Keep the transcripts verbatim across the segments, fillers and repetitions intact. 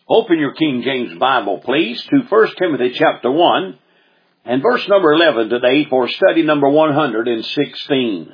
Open your King James Bible, please, to First Timothy chapter one and verse number eleven today for study number one hundred sixteen.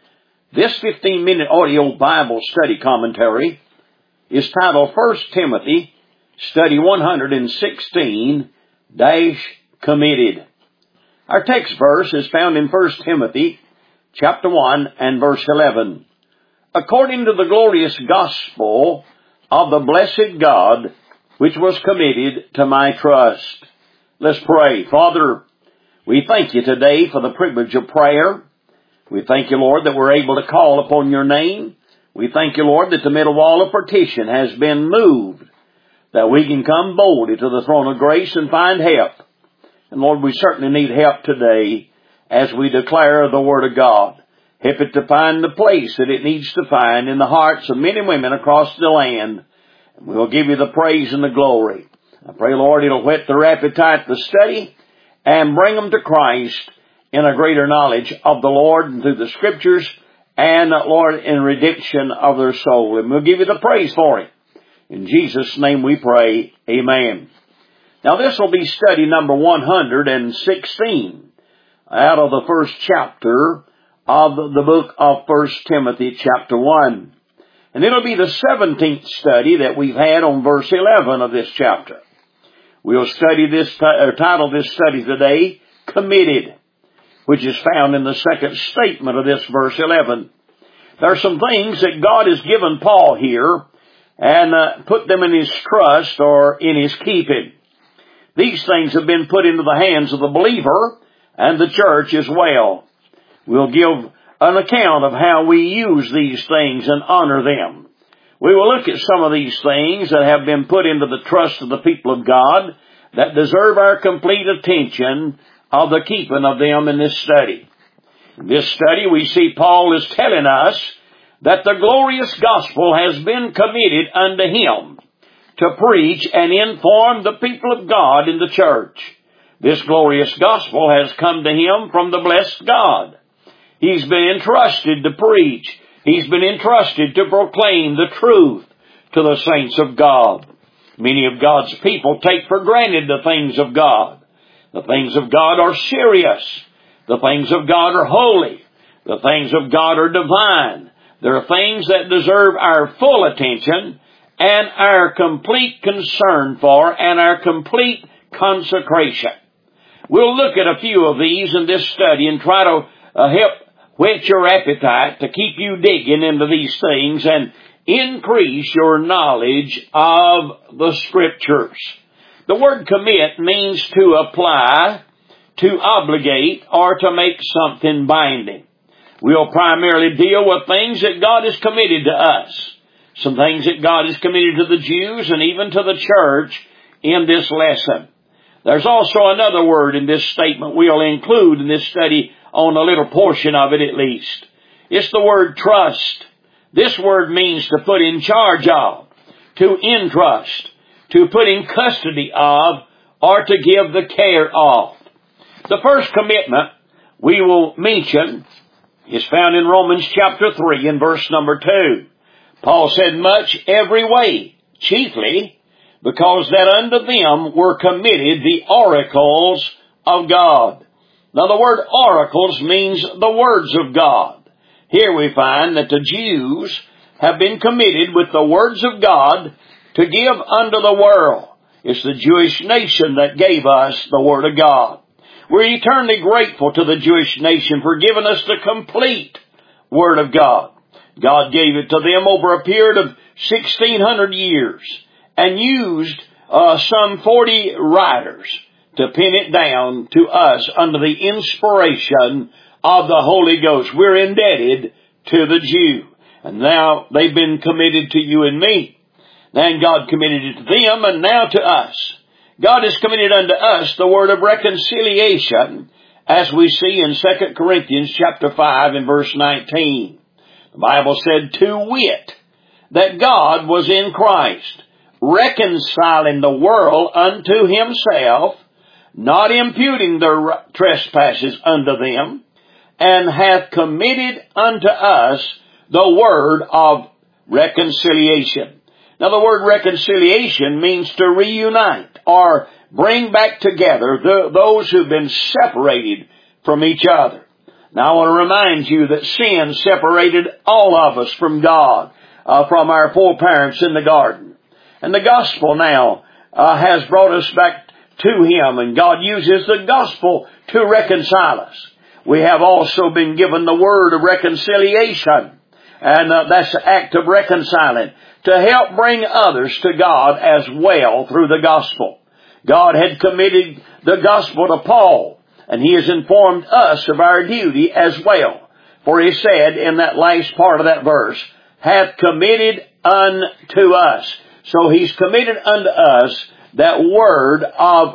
This fifteen-minute audio Bible study commentary is titled First Timothy, Study one hundred sixteen, dash Committed. Our text verse is found in First Timothy chapter one and verse eleven. According to the glorious gospel of the blessed God, which was committed to my trust. Let's pray. Father, we thank you today for the privilege of prayer. We thank you, Lord, that we're able to call upon your name. We thank you, Lord, that the middle wall of partition has been moved, that we can come boldly to the throne of grace and find help. And Lord, we certainly need help today as we declare the Word of God. Help it to find the place that it needs to find in the hearts of men and women across the land. We'll give you the praise and the glory. I pray, Lord, it'll whet their appetite to study and bring them to Christ in a greater knowledge of the Lord and through the Scriptures and, Lord, in redemption of their soul. And we'll give you the praise for it. In Jesus' name we pray. Amen. Now this will be study number one hundred sixteen out of the first chapter of the book of First Timothy chapter one. And it'll be the seventeenth study that we've had on verse eleven of this chapter. We'll study this, or title this study today, Committed, which is found in the second statement of this verse eleven. There are some things that God has given Paul here and uh, put them in his trust or in his keeping. These things have been put into the hands of the believer and the church as well. We'll give an account of how we use these things and honor them. We will look at some of these things that have been put into the trust of the people of God that deserve our complete attention of the keeping of them in this study. In this study, we see Paul is telling us that the glorious gospel has been committed unto him to preach and inform the people of God in the church. This glorious gospel has come to him from the blessed God. He's been entrusted to preach. He's been entrusted to proclaim the truth to the saints of God. Many of God's people take for granted the things of God. The things of God are serious. The things of God are holy. The things of God are divine. There are things that deserve our full attention and our complete concern for and our complete consecration. We'll look at a few of these in this study and try to uh, help whet your appetite to keep you digging into these things and increase your knowledge of the Scriptures. The word commit means to apply, to obligate, or to make something binding. We'll primarily deal with things that God has committed to us. Some things that God has committed to the Jews and even to the church in this lesson. There's also another word in this statement we'll include in this study on a little portion of it at least. It's the word trust. This word means to put in charge of, to entrust, to put in custody of, or to give the care of. The first commitment we will mention is found in Romans chapter three and verse number two. Paul said, much every way, chiefly, because that unto them were committed the oracles of God. Now the word oracles means the words of God. Here we find that the Jews have been committed with the words of God to give unto the world. It's the Jewish nation that gave us the Word of God. We're eternally grateful to the Jewish nation for giving us the complete Word of God. God gave it to them over a period of sixteen hundred years and used uh, some forty writers to pin it down to us under the inspiration of the Holy Ghost. We're indebted to the Jew. And now they've been committed to you and me. Then God committed it to them and now to us. God has committed unto us the word of reconciliation, as we see in Second Corinthians chapter five and verse nineteen. The Bible said, to wit, that God was in Christ, reconciling the world unto himself, not imputing their trespasses unto them, and hath committed unto us the word of reconciliation. Now the word reconciliation means to reunite or bring back together the, those who've been separated from each other. Now I want to remind you that sin separated all of us from God, uh, from our foreparents in the garden. And the gospel now uh, has brought us back to Him, and God uses the gospel to reconcile us. We have also been given the word of reconciliation, and uh, that's the act of reconciling, to help bring others to God as well through the gospel. God had committed the gospel to Paul, and He has informed us of our duty as well. For He said in that last part of that verse, hath committed unto us. So He's committed unto us that word of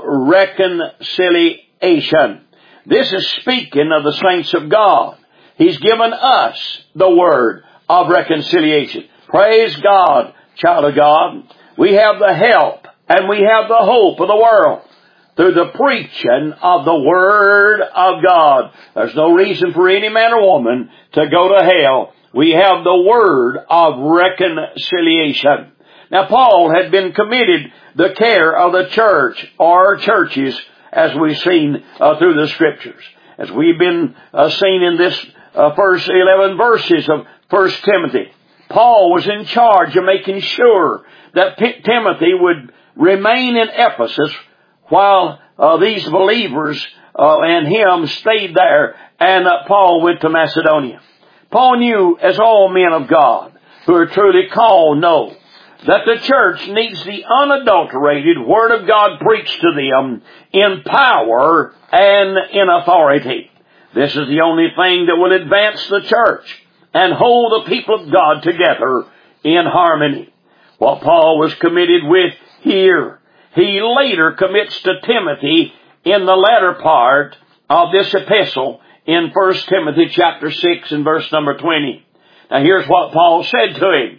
reconciliation. This is speaking of the saints of God. He's given us the word of reconciliation. Praise God, child of God. We have the help and we have the hope of the world through the preaching of the Word of God. There's no reason for any man or woman to go to hell. We have the Word of reconciliation. Now, Paul had been committed the care of the church or churches, as we've seen uh, through the Scriptures. As we've been uh, seen in this uh, first eleven verses of First Timothy. Paul was in charge of making sure that P- Timothy would remain in Ephesus while uh, these believers uh, and him stayed there, and uh, Paul went to Macedonia. Paul knew, as all men of God who are truly called know, that the church needs the unadulterated Word of God preached to them in power and in authority. This is the only thing that will advance the church and hold the people of God together in harmony. What Paul was committed with here, he later commits to Timothy in the latter part of this epistle in First Timothy chapter six and verse number twenty. Now here's what Paul said to him.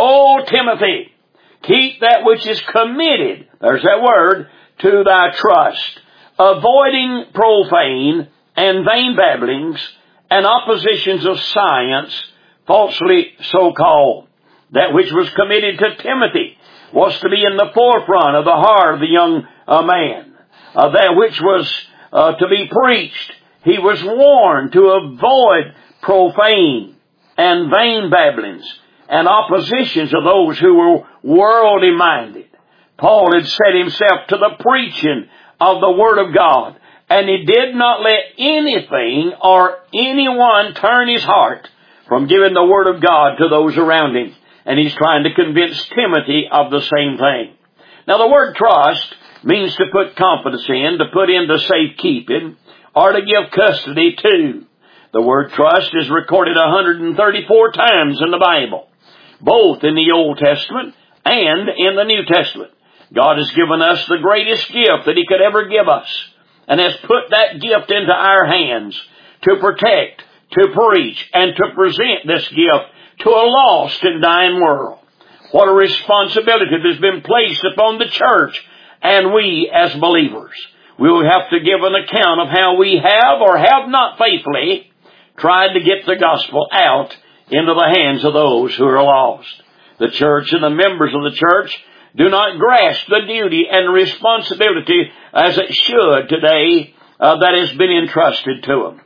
O Timothy, keep that which is committed, there's that word, to thy trust, avoiding profane and vain babblings and oppositions of science, falsely so called. That which was committed to Timothy was to be in the forefront of the heart of the young uh, man. Uh, that which was uh, to be preached, he was warned to avoid profane and vain babblings and oppositions of those who were worldly minded. Paul had set himself to the preaching of the Word of God, and he did not let anything or anyone turn his heart from giving the Word of God to those around him. And he's trying to convince Timothy of the same thing. Now the word trust means to put confidence in, to put into safekeeping, or to give custody to. The word trust is recorded one hundred thirty-four times in the Bible, both in the Old Testament and in the New Testament. God has given us the greatest gift that He could ever give us, and has put that gift into our hands to protect, to preach, and to present this gift to a lost and dying world. What a responsibility that has been placed upon the church and we as believers. We will have to give an account of how we have or have not faithfully tried to get the gospel out into the hands of those who are lost. The church and the members of the church do not grasp the duty and responsibility as it should today uh, that has been entrusted to them.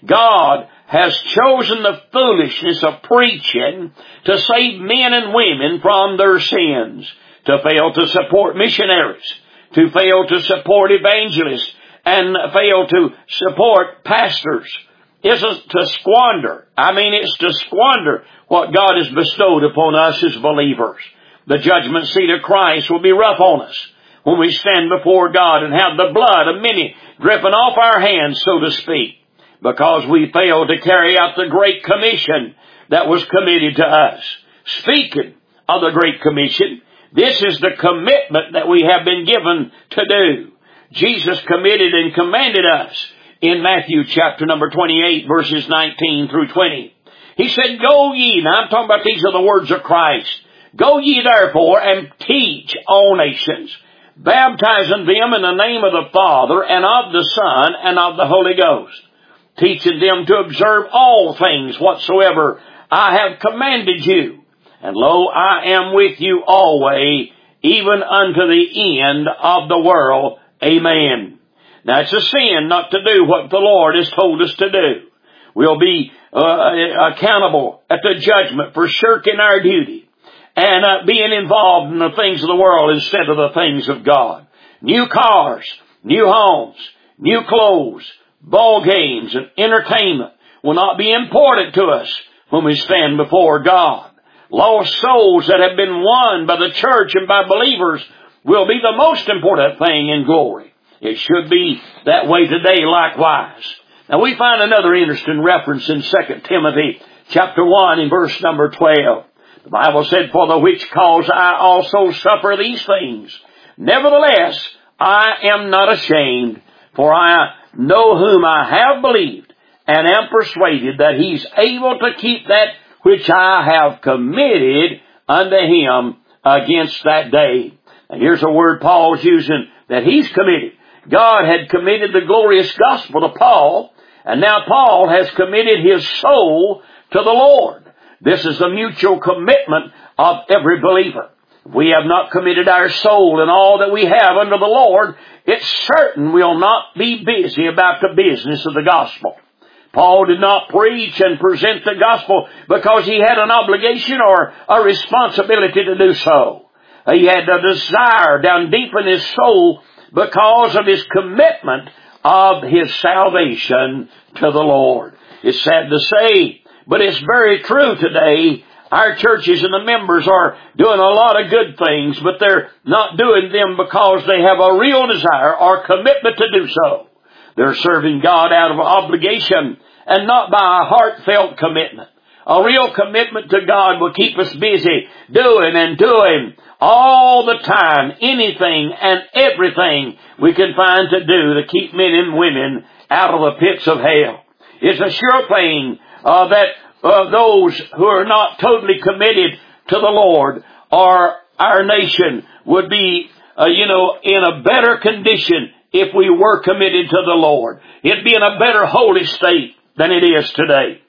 God has chosen the foolishness of preaching to save men and women from their sins, to fail to support missionaries, to fail to support evangelists, and fail to support pastors. It's to squander. I mean, it's to squander what God has bestowed upon us as believers. The judgment seat of Christ will be rough on us when we stand before God and have the blood of many dripping off our hands, so to speak, because we failed to carry out the Great Commission that was committed to us. Speaking of the Great Commission, this is the commitment that we have been given to do. Jesus committed and commanded us in Matthew chapter number twenty-eight, verses nineteen through twenty. He said, Go ye, now I'm talking about these are the words of Christ, Go ye therefore and teach all nations, baptizing them in the name of the Father and of the Son and of the Holy Ghost, teaching them to observe all things whatsoever I have commanded you. And lo, I am with you always, even unto the end of the world. Amen. Now it's a sin not to do what the Lord has told us to do. We'll be uh, accountable at the judgment for shirking our duty and uh, being involved in the things of the world instead of the things of God. New cars, new homes, new clothes, ball games, and entertainment will not be important to us when we stand before God. Lost souls that have been won by the church and by believers will be the most important thing in glory. It should be that way today likewise. Now we find another interesting reference in Second Timothy chapter one in verse number twelve. The Bible said, For the which cause I also suffer these things. Nevertheless, I am not ashamed, for I know whom I have believed, and am persuaded that He's able to keep that which I have committed unto Him against that day. And here's a word Paul's using, that he's committed. God had committed the glorious gospel to Paul, and now Paul has committed his soul to the Lord. This is the mutual commitment of every believer. If we have not committed our soul and all that we have unto the Lord, it's certain we'll not be busy about the business of the gospel. Paul did not preach and present the gospel because he had an obligation or a responsibility to do so. He had a desire down deep in his soul because of his commitment of his salvation to the Lord. It's sad to say, but it's very true today. Our churches and the members are doing a lot of good things, but they're not doing them because they have a real desire or commitment to do so. They're serving God out of obligation and not by a heartfelt commitment. A real commitment to God will keep us busy doing and doing all the time anything and everything we can find to do to keep men and women out of the pits of hell. It's a sure thing uh, that uh, those who are not totally committed to the Lord or our nation would be, uh, you know, in a better condition if we were committed to the Lord. It'd be in a better holy state than it is today.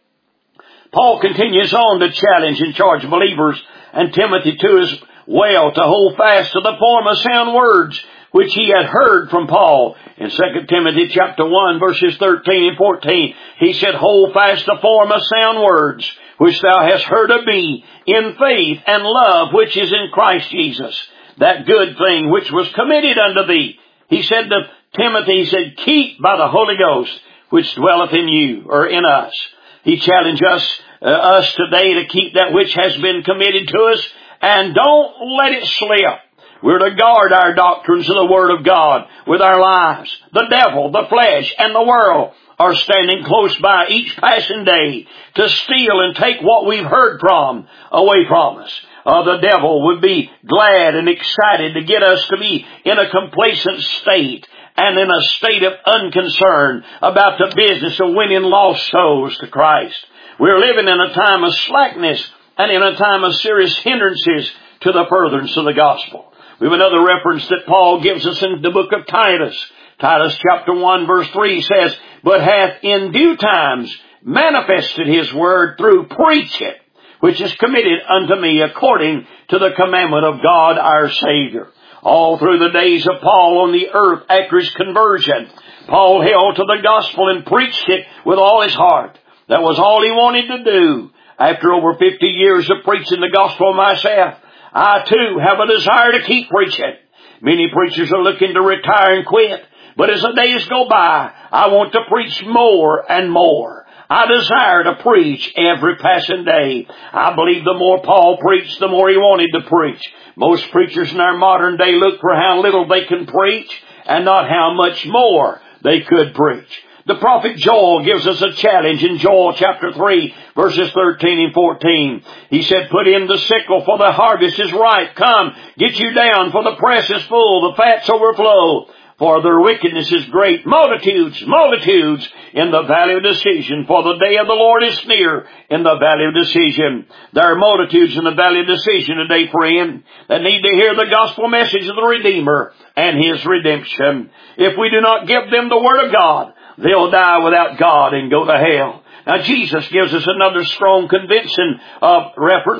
Paul continues on to challenge and charge believers, and Timothy too as well, to hold fast to the form of sound words which he had heard from Paul. In Second Timothy chapter one verses thirteen and fourteen, he said, Hold fast the form of sound words which thou hast heard of me in faith and love which is in Christ Jesus, that good thing which was committed unto thee. He said to Timothy, he said, Keep by the Holy Ghost which dwelleth in you, or in us. He challenged us, uh, us today to keep that which has been committed to us, and don't let it slip. We're to guard our doctrines of the Word of God with our lives. The devil, the flesh, and the world are standing close by each passing day to steal and take what we've heard from away from us. Uh, the devil would be glad and excited to get us to be in a complacent state and in a state of unconcern about the business of winning lost souls to Christ. We're living in a time of slackness and in a time of serious hindrances to the furtherance of the gospel. We have another reference that Paul gives us in the book of Titus. Titus chapter one verse three says, But hath in due times manifested his word through preaching, which is committed unto me according to the commandment of God our Savior. All through the days of Paul on the earth after his conversion, Paul held to the gospel and preached it with all his heart. That was all he wanted to do. After over fifty years of preaching the gospel myself, I too have a desire to keep preaching. Many preachers are looking to retire and quit, but as the days go by, I want to preach more and more. I desire to preach every passing day. I believe the more Paul preached, the more he wanted to preach. Most preachers in our modern day look for how little they can preach and not how much more they could preach. The prophet Joel gives us a challenge in Joel chapter three, verses thirteen and fourteen. He said, Put in the sickle, for the harvest is ripe. Come, get you down, for the press is full, the fats overflow. For their wickedness is great, multitudes, multitudes in the valley of decision. For the day of the Lord is near in the valley of decision. There are multitudes in the valley of decision today, friend, that need to hear the gospel message of the Redeemer and His redemption. If we do not give them the Word of God, they'll die without God and go to hell. Now Jesus gives us another strong convincing uh, reference,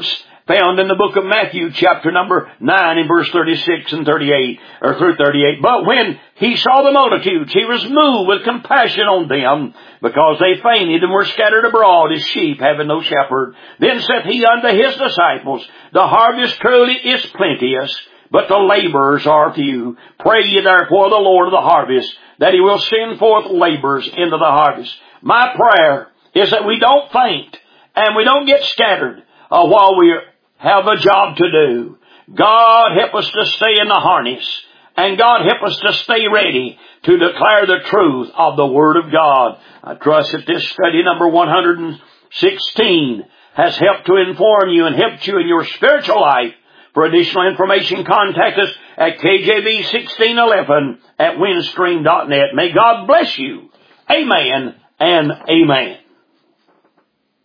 found in the book of Matthew, chapter number nine, in verse thirty-six and thirty-eight, or through thirty-eight. But when he saw the multitudes, he was moved with compassion on them, because they fainted and were scattered abroad as sheep having no shepherd. Then saith he unto his disciples, The harvest truly is plenteous, but the laborers are few. Pray ye therefore the Lord of the harvest, that he will send forth laborers into the harvest. My prayer is that we don't faint, and we don't get scattered uh, while we have a job to do. God help us to stay in the harness, and God help us to stay ready to declare the truth of the Word of God. I trust that this study number one hundred sixteen has helped to inform you and helped you in your spiritual life. For additional information, contact us at K J B sixteen eleven at windstream dot net. May God bless you. Amen and amen.